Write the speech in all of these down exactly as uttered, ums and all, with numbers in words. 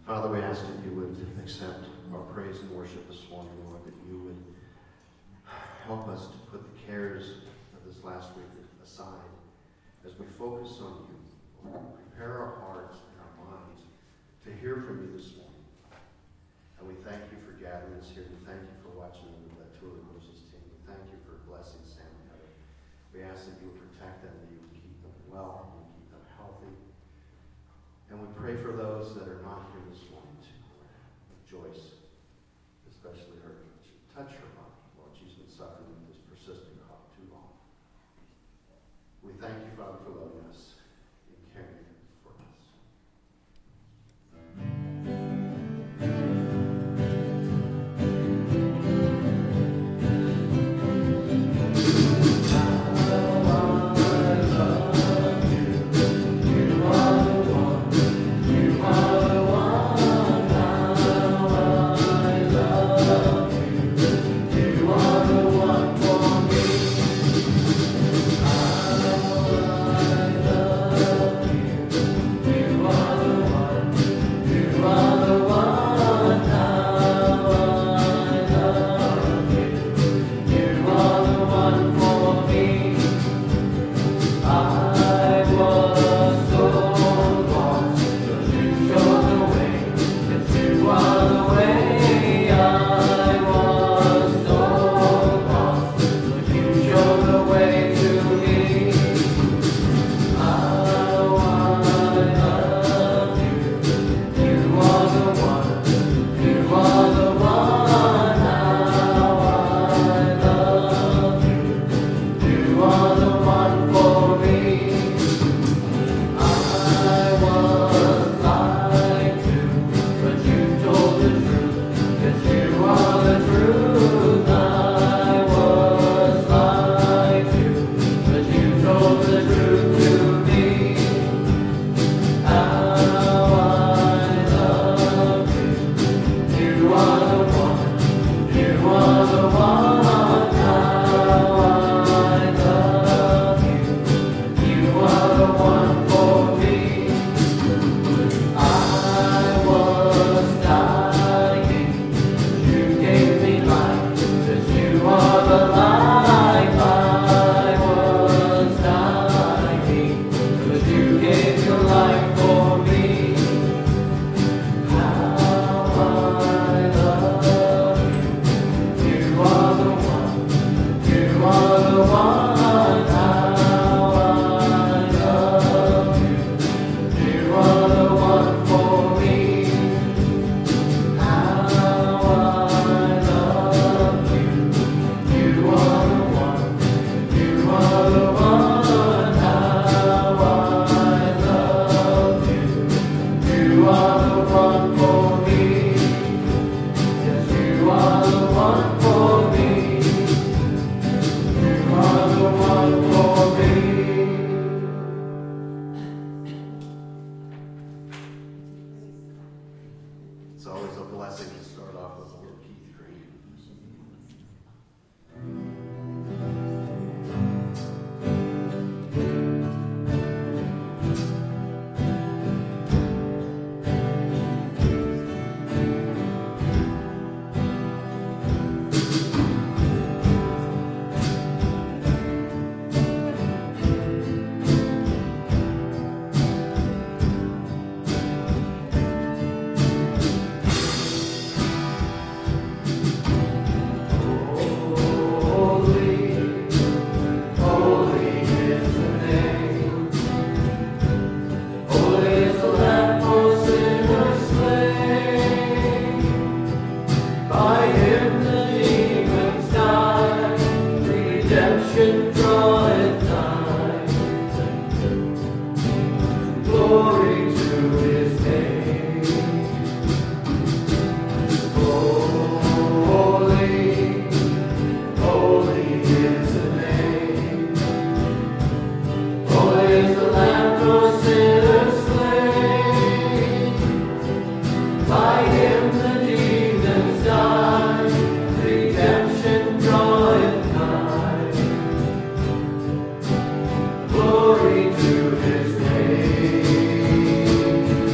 Father, we ask that you would accept our praise and worship this morning, Lord, that you would help us to put the cares of this last week aside as we focus on you. Lord, prepare our hearts and our minds to hear from you this morning. And we thank you for gathering us here. We thank you for watching over that Two of Moses team. We thank you for blessing Sam and Heather. We ask that you would protect them, that you would keep them well, and keep them healthy. And we pray for those that are not here this morning too, Lord. Joyce, especially her. Touch her body, Lord. She's been suffering with this persistent cough too long. We thank you, Father, for loving us and caring for us. Glory to his name.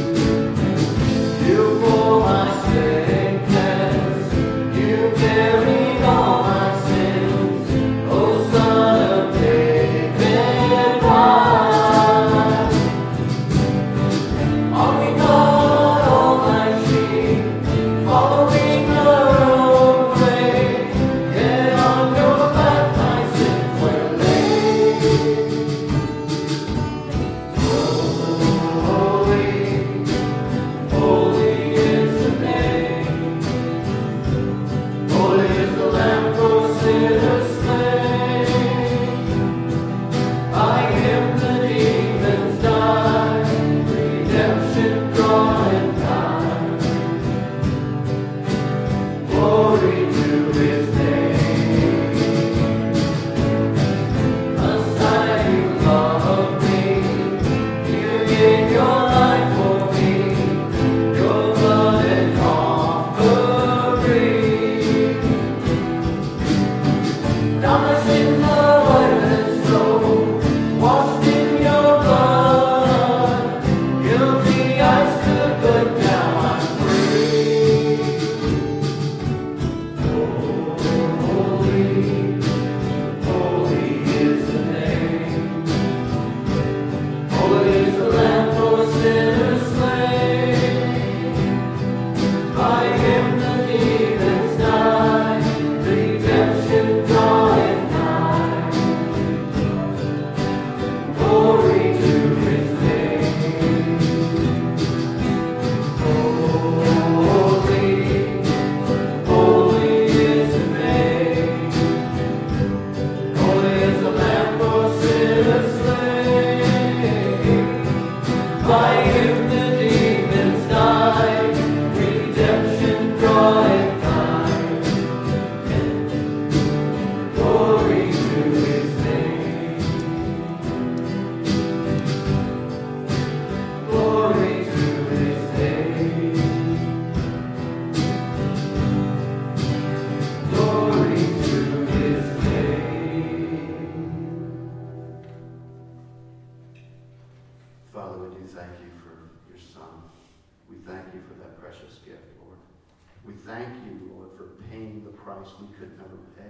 thank you for your Son. We thank you for that precious gift, Lord. We thank you, Lord, for paying the price we could never pay.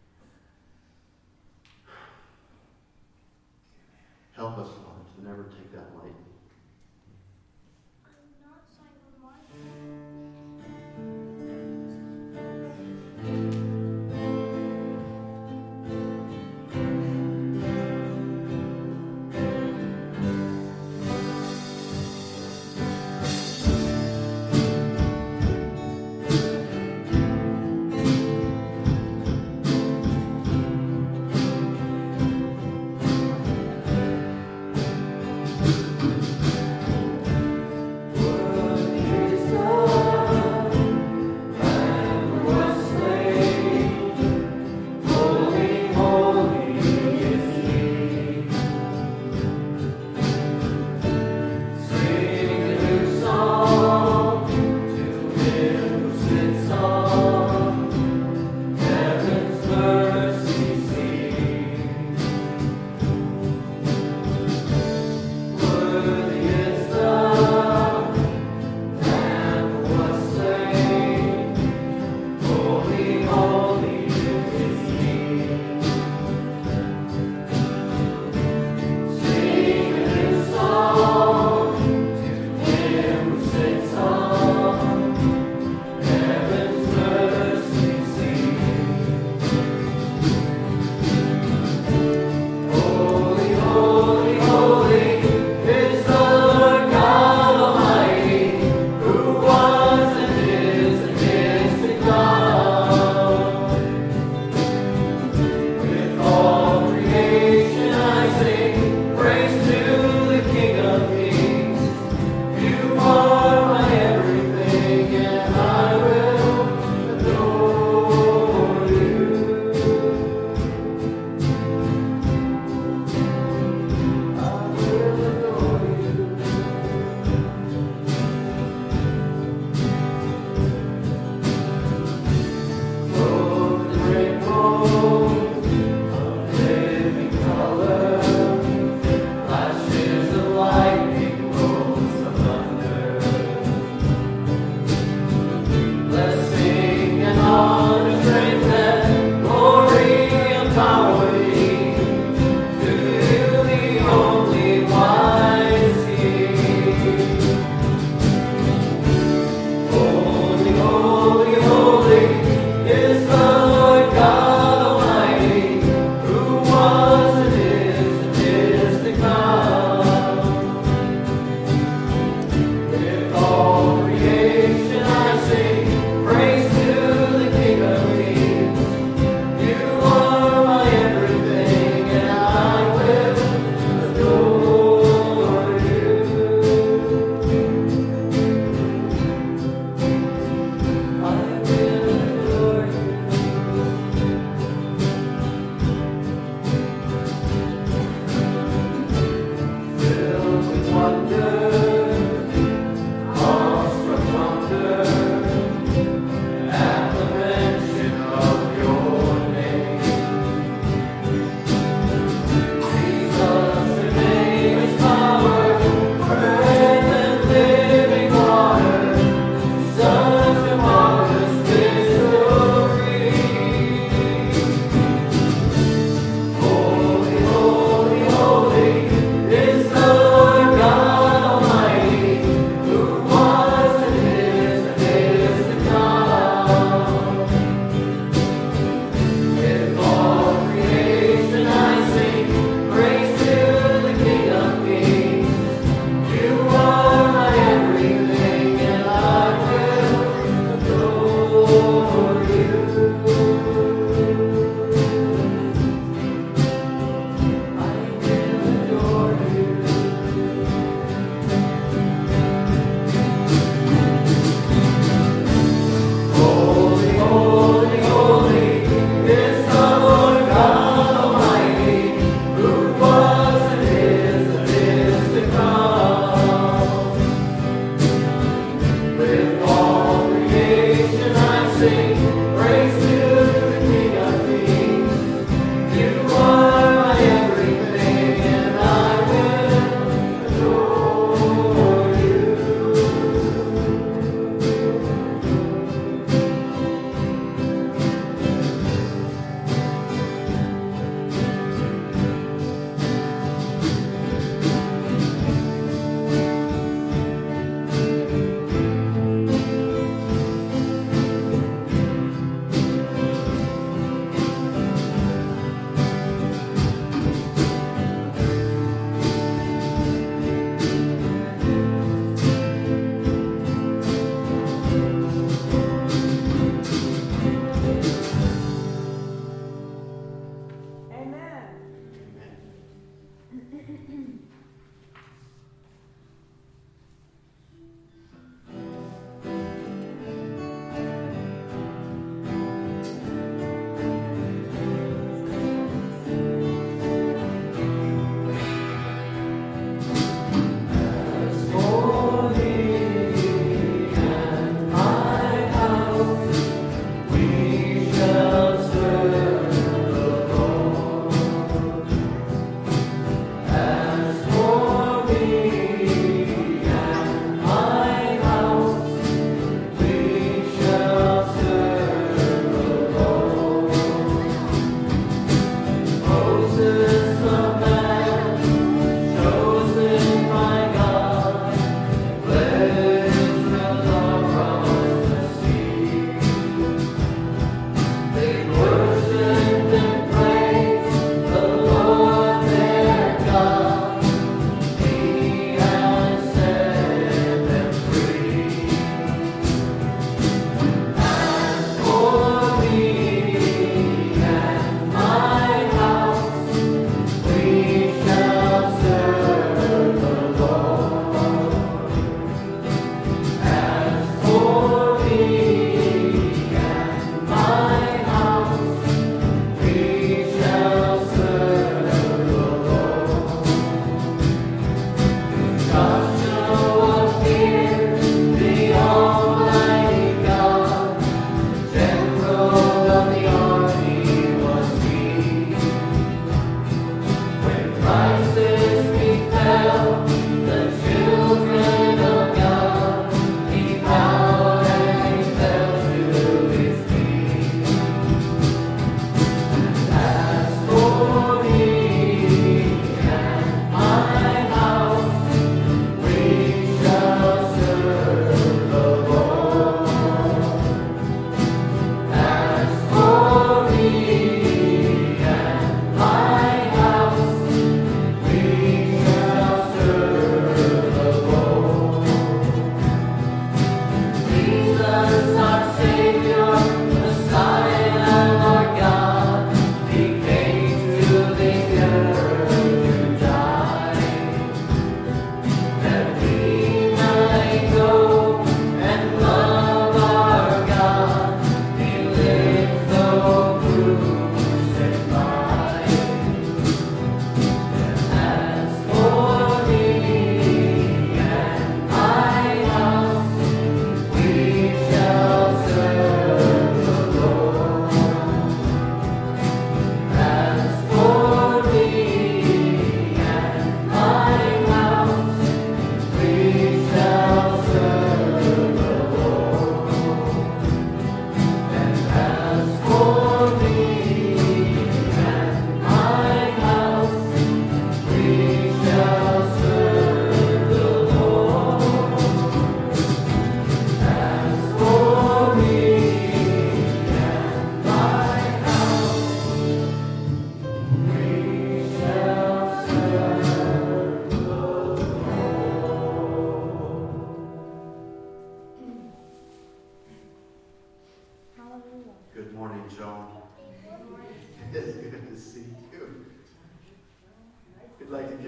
Help us, Lord, to never take that lightly. I'm not Simon Martin.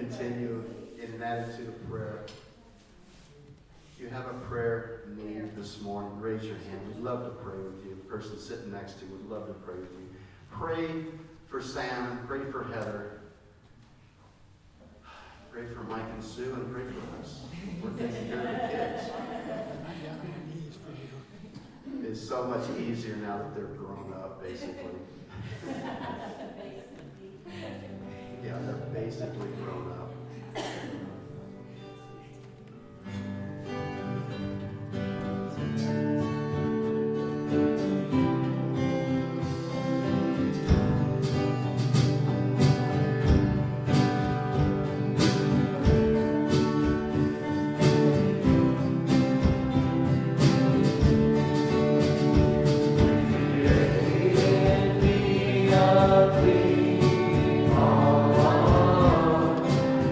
continue in an attitude of prayer. If you have a prayer need this morning, raise your hand. We'd love to pray with you. The person sitting next to you would love to pray with you. Pray for Sam, pray for Heather. Pray for Mike and Sue, and pray for us. We're taking care of the kids. It's so much easier now that they're grown up, basically. Yeah, they're basically grown up. Clean heart.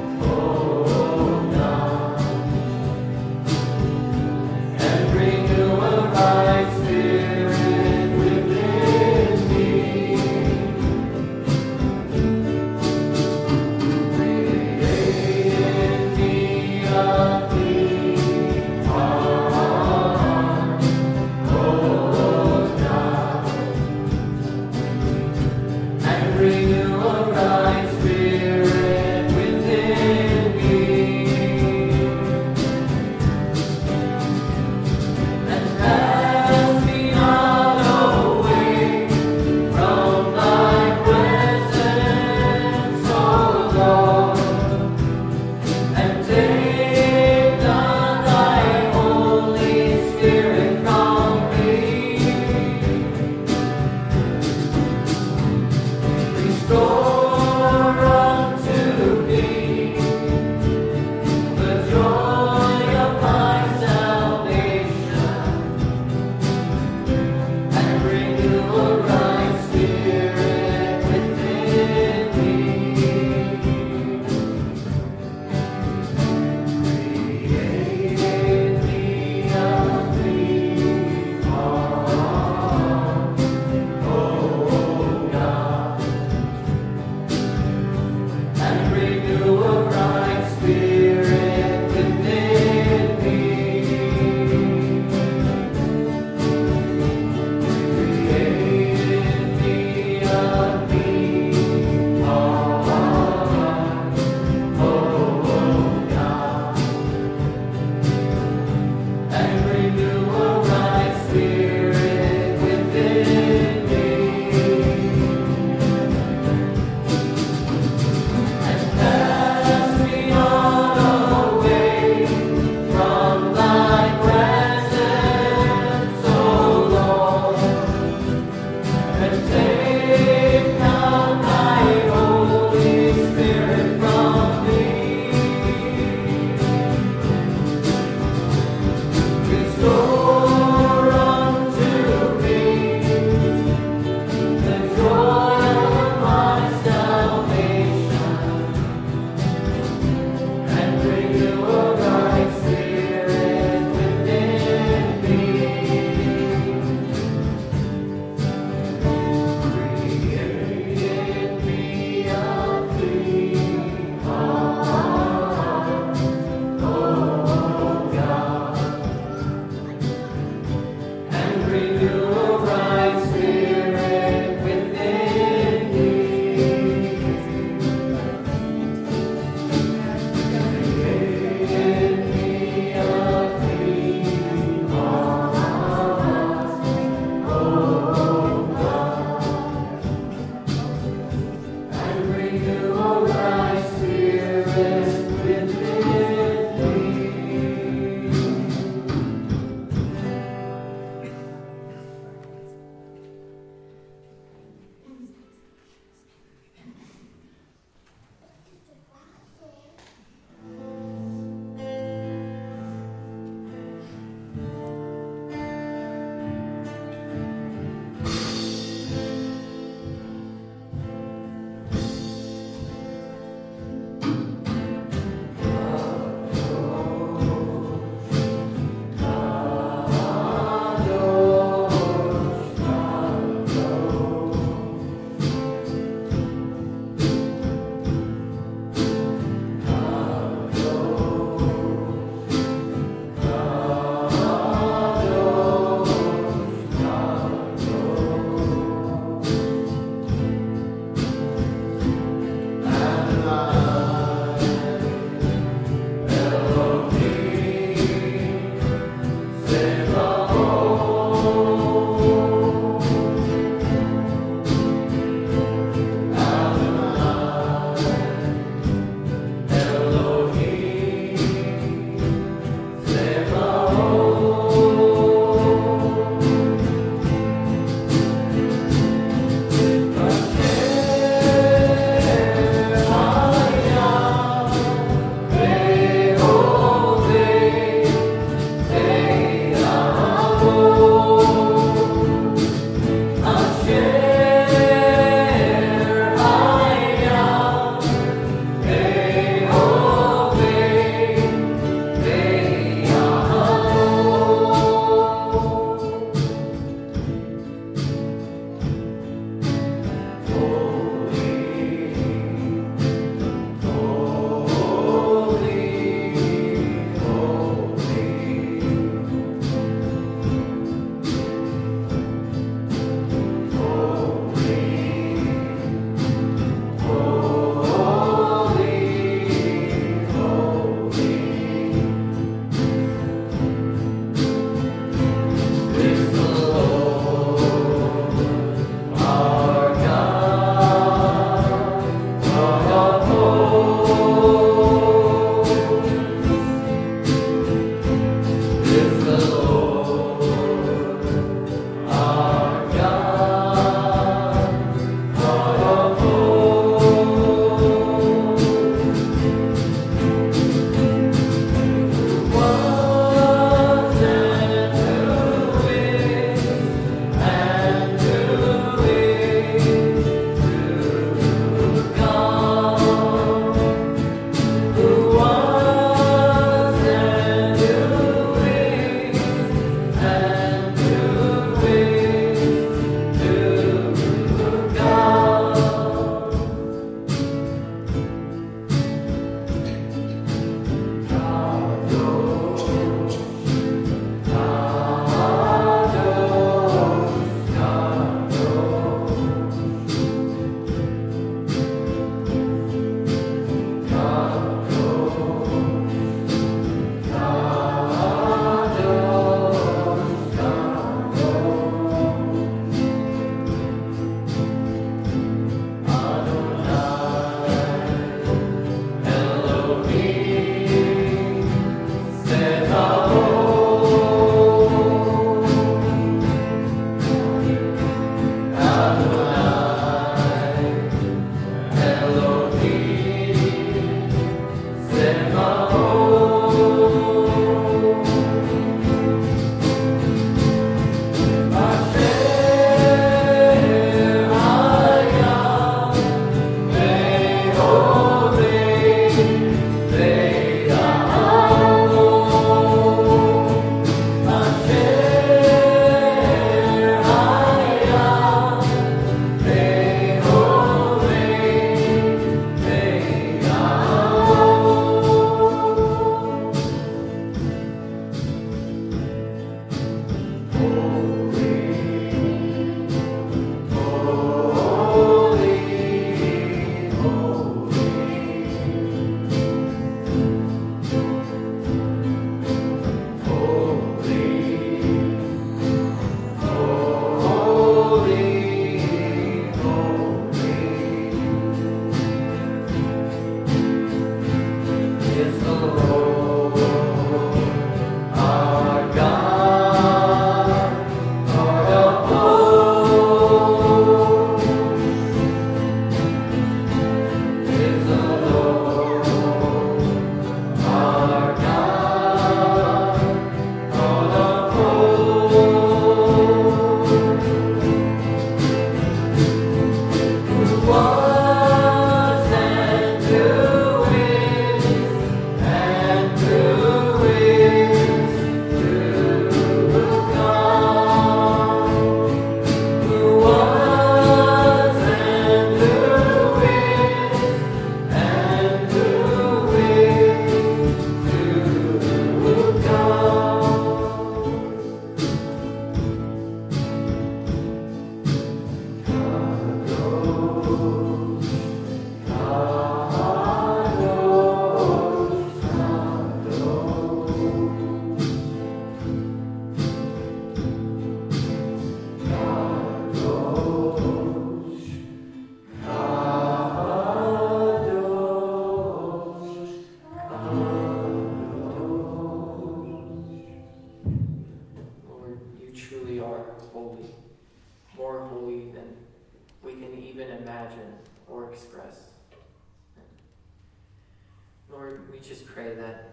Lord, we just pray that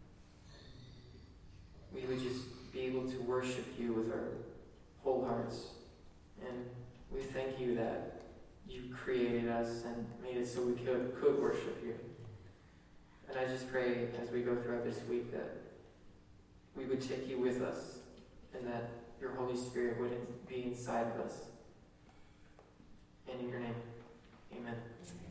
we would just be able to worship you with our whole hearts. And we thank you that you created us and made it so we could, could worship you. And I just pray as we go throughout this week that we would take you with us and that your Holy Spirit would be inside of us. And in your name, amen.